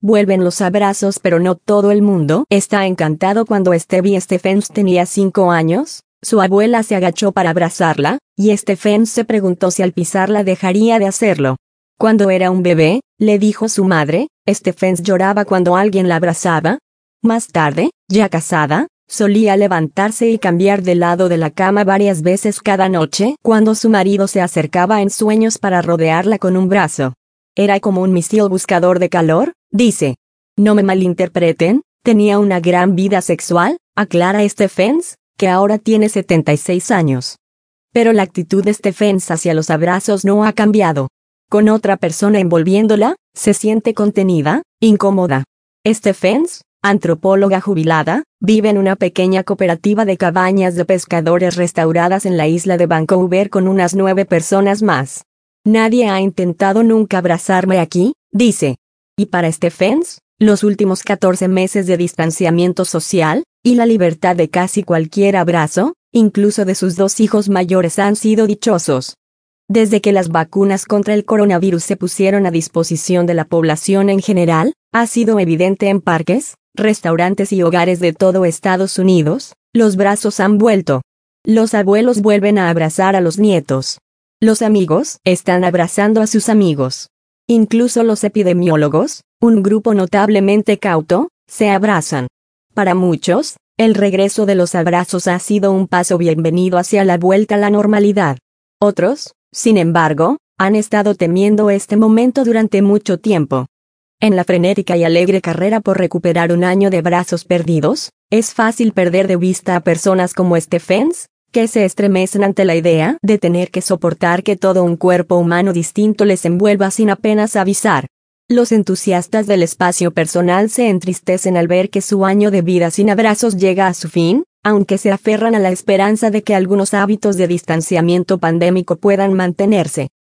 vuelven los abrazos, pero no todo el mundo está encantado. Cuando Stevie Stephens tenía 5 años, su abuela se agachó para abrazarla, y Stephens se preguntó si al pisarla dejaría de hacerlo. Cuando era un bebé, le dijo su madre, Stephens lloraba cuando alguien la abrazaba. Más tarde, ya casada, solía levantarse y cambiar de lado de la cama varias veces cada noche cuando su marido se acercaba en sueños para rodearla con un brazo. Era como un misil buscador de calor, dice. No me malinterpreten, tenía una gran vida sexual, aclara Stephens, que ahora tiene 76 años. Pero la actitud de Stephens hacia los abrazos no ha cambiado. Con otra persona envolviéndola, se siente contenida, incómoda. Stephens, antropóloga jubilada, vive en una pequeña cooperativa de cabañas de pescadores restauradas en la isla de Vancouver con unas 9 personas más. Nadie ha intentado nunca abrazarme aquí, dice. Y para Stephens, los últimos 14 meses de distanciamiento social, y la libertad de casi cualquier abrazo, incluso de sus 2 hijos mayores, han sido dichosos. Desde que las vacunas contra el coronavirus se pusieron a disposición de la población en general, ha sido evidente en parques, restaurantes y hogares de todo Estados Unidos, los brazos han vuelto. Los abuelos vuelven a abrazar a los nietos. Los amigos están abrazando a sus amigos. Incluso los epidemiólogos, un grupo notablemente cauto, se abrazan. Para muchos, el regreso de los abrazos ha sido un paso bienvenido hacia la vuelta a la normalidad. Otros, sin embargo, han estado temiendo este momento durante mucho tiempo. En la frenética y alegre carrera por recuperar un año de brazos perdidos, es fácil perder de vista a personas como Stephens, que se estremecen ante la idea de tener que soportar que todo un cuerpo humano distinto les envuelva sin apenas avisar. Los entusiastas del espacio personal se entristecen al ver que su año de vida sin abrazos llega a su fin, aunque se aferran a la esperanza de que algunos hábitos de distanciamiento pandémico puedan mantenerse.